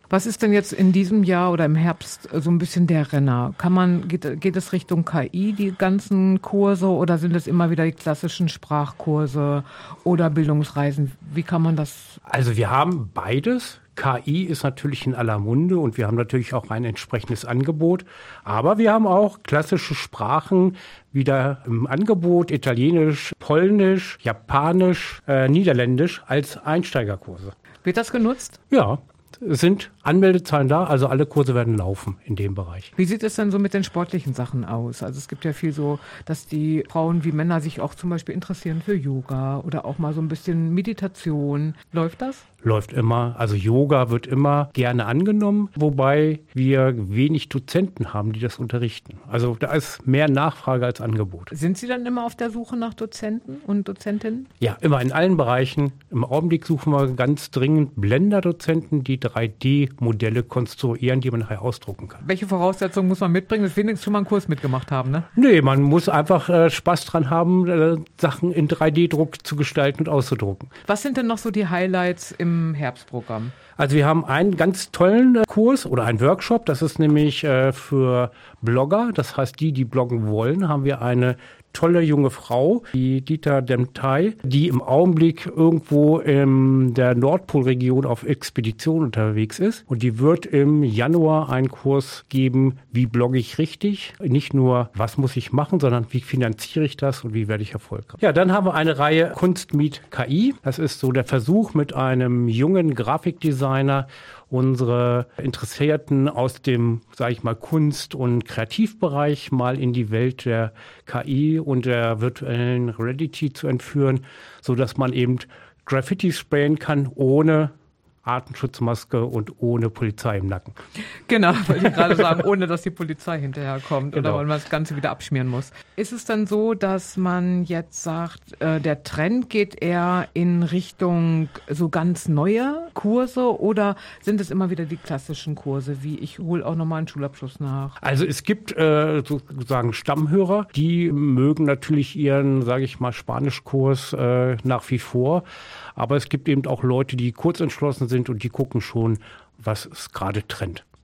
Was ist denn jetzt in diesem Jahr oder im Herbst so ein bisschen der Renner? Geht es Richtung KI, die ganzen Kurse, oder sind es immer wieder die klassischen Sprachkurse oder Bildungsreisen? Wie kann man das? Also wir haben beides. KI ist natürlich in aller Munde und wir haben natürlich auch ein entsprechendes Angebot. Aber wir haben auch klassische Sprachen wieder im Angebot: Italienisch, Polnisch, Japanisch, Niederländisch als Einsteigerkurse. Wird das genutzt? Ja, es sind Anmeldezahlen da, also alle Kurse werden laufen in dem Bereich. Wie sieht es denn so mit den sportlichen Sachen aus? Also es gibt ja viel so, dass die Frauen wie Männer sich auch zum Beispiel interessieren für Yoga oder auch mal so ein bisschen Meditation. Läuft das? Läuft immer. Also Yoga wird immer gerne angenommen, wobei wir wenig Dozenten haben, die das unterrichten. Also da ist mehr Nachfrage als Angebot. Sind Sie dann immer auf der Suche nach Dozenten und Dozentinnen? Ja, immer in allen Bereichen. Im Augenblick suchen wir ganz dringend Blender-Dozenten, die 3D-Modelle konstruieren, die man nachher ausdrucken kann. Welche Voraussetzungen muss man mitbringen? Das wenigstens schon mal einen Kurs mitgemacht haben, ne? Nee, man muss einfach Spaß dran haben, Sachen in 3D-Druck zu gestalten und auszudrucken. Was sind denn noch so die Highlights im Herbstprogramm? Also wir haben einen ganz tollen Kurs oder einen Workshop, das ist nämlich für Blogger, das heißt die bloggen wollen, haben wir eine tolle junge Frau, die Dita Demtai, die im Augenblick irgendwo in der Nordpolregion auf Expedition unterwegs ist. Und die wird im Januar einen Kurs geben, wie blogge ich richtig. Nicht nur, was muss ich machen, sondern wie finanziere ich das und wie werde ich erfolgreich. Ja, dann haben wir eine Reihe Kunst meet KI. Das ist so der Versuch mit einem jungen Grafikdesigner, unsere Interessierten aus dem, sage ich mal, Kunst- und Kreativbereich mal in die Welt der KI und der virtuellen Reality zu entführen, sodass man eben Graffiti sprayen kann ohne Atemschutzmaske und ohne Polizei im Nacken. Genau, wollte ich gerade sagen, ohne dass die Polizei hinterherkommt Genau. oder weil man das Ganze wieder abschmieren muss. Ist es dann so, dass man jetzt sagt, der Trend geht eher in Richtung so ganz neue Kurse, oder sind es immer wieder die klassischen Kurse, wie ich hole auch nochmal einen Schulabschluss nach? Also es gibt sozusagen Stammhörer, die mögen natürlich ihren, sage ich mal, Spanischkurs nach wie vor. Aber es gibt eben auch Leute, die kurz entschlossen sind und die gucken schon, was ist gerade Trend.